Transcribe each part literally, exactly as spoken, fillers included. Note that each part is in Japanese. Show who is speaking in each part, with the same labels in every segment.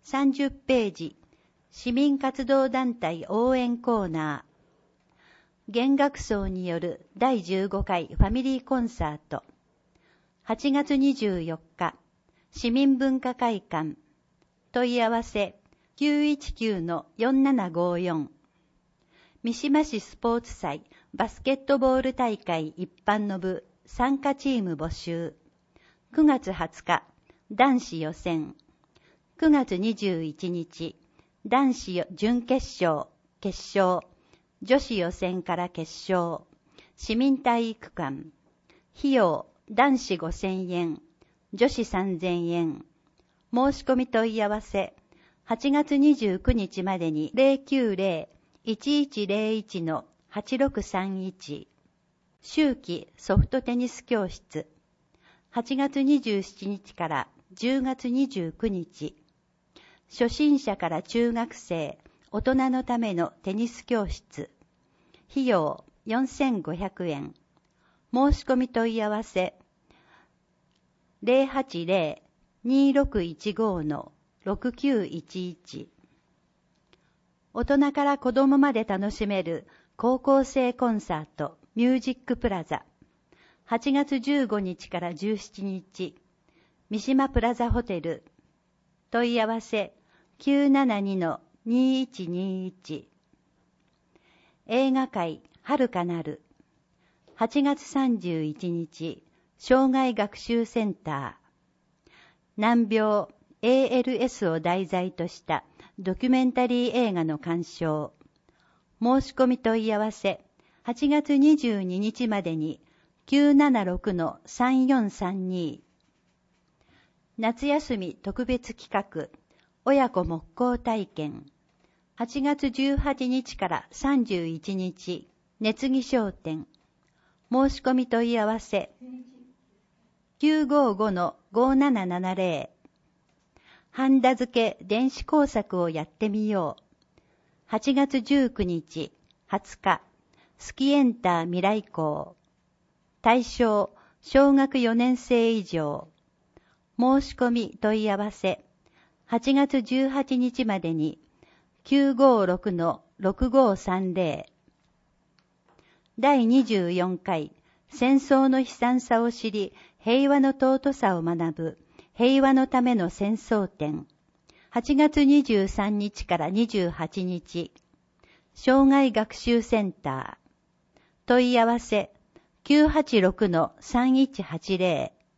Speaker 1: さんじゅっページ、市民活動団体応援コーナー。弦楽奏によるだいじゅうごかいファミリーコンサート。はちがつにじゅうよっか、市民文化会館。問い合わせ きゅういちきゅうのよんななごよん。三島市スポーツ祭バスケットボール大会一般の部参加チーム募集。くがつはつか、男子予選。くがつにじゅういちにち、男子準決勝、決勝、女子予選から決勝、市民体育館。費用、男子ごせんえん、女子さんぜんえん。申し込み問い合わせ、はちがつにじゅうくにちまでに ゼロきゅうゼロ いちいちゼロいち のはちろくさんいち。秋季ソフトテニス教室。はちがつにじゅうしちにちからじゅうがつにじゅうくにち。初心者から中学生、大人のためのテニス教室。費用よんせんごひゃくえん。申し込み問い合わせ、ゼロはちゼロ にろくいちごのろくきゅういちいち。大人から子供まで楽しめる高校生コンサートミュージックプラザ。はちがつじゅうごにちからじゅうしちにち、三島プラザホテル。問い合わせ きゅうななにのにいちにいち。映画界遥かなる。はちがつさんじゅういちにち、障害学習センター。難病 エーエルエス を題材としたドキュメンタリー映画の鑑賞。申し込み問い合わせ、はちがつにじゅうににちまでに きゅうななろくのさんよんさんに。夏休み特別企画、親子木工体験。はちがつじゅうはちにちからさんじゅういちにち、熱木商店。申し込み問い合わせ、きゅうごごのごななななゼロ。ハンダ付け電子工作をやってみよう。はちがつじゅうくにち、はつか、スキエンター未来校。対象、小学よねんせい以上。申し込み問い合わせ、はちがつじゅうはちにちまでに きゅうごろくのろくごさんゼロ。だいにじゅうよんかい戦争の悲惨さを知り平和の尊さを学ぶ平和のための戦争展。はちがつにじゅうさんにちからにじゅうはちにち、障害学習センター。問い合わせ きゅうはちろくのさんいちはちゼロ。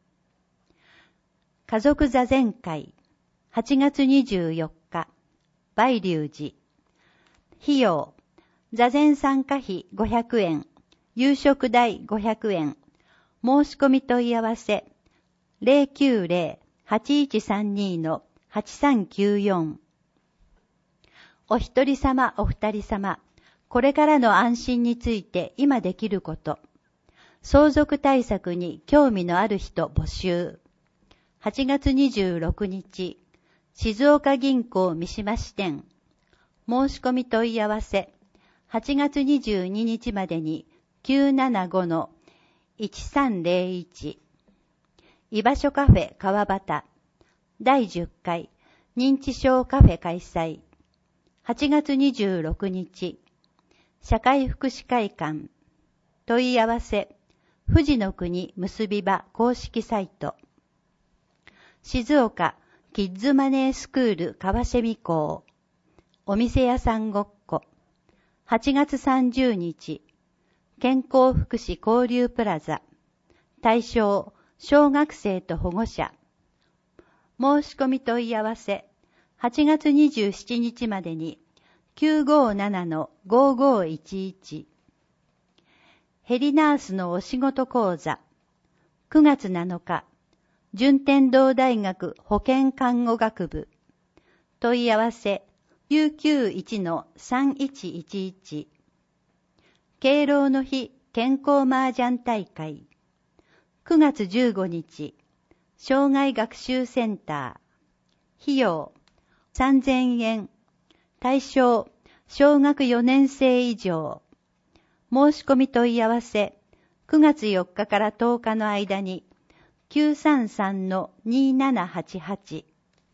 Speaker 1: 家族座禅会。はちがつにじゅうよっか、梅隆寺。費用、座禅参加費ごひゃくえん、夕食代ごひゃくえん。申し込み問い合わせ、ゼロきゅうゼロ はちいちさんにのはちさんきゅうよん。お一人様お二人様、これからの安心について今できること。相続対策に興味のある人募集。はちがつにじゅうろくにち、静岡銀行三島支店。申し込み問い合わせ、はちがつにじゅうににちまでに きゅうななごのいちさんゼロいち。居場所カフェ川端。だいじゅっかい認知症カフェ開催。はちがつにじゅうろくにち、社会福祉会館。問い合わせ、富士の国結び場公式サイト。静岡キッズマネースクール川蝉校。お店屋さんごっこ。はちがつさんじゅうにち、健康福祉交流プラザ。対象、小学生と保護者。申し込み問い合わせ、はちがつにじゅうしちにちまでに きゅうごななのごごいちいち。ヘリナースのお仕事講座。くがつなのか、順天堂大学保健看護学部。問い合わせ、きゅうきゅういちのさんいちいちいち。敬老の日健康麻雀大会。くがつじゅうごにち、障害学習センター。費用、さんぜんえん。対象、小学よねんせい以上。申し込み問い合わせ、くがつよっかからとおかの間に、きゅうさんさんのにななはちはち。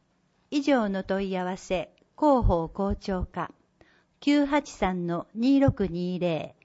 Speaker 1: 以上の問い合わせ、広報校長課 きゅうはちさんのにろくにーぜろ